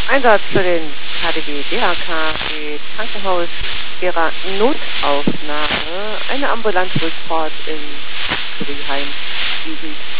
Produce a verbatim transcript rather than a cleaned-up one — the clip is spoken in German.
Einsatz für den K D W D H K Krankenhaus ihrer Notaufnahme. Eine ambulante Rückfahrt in Kuriheim liegend.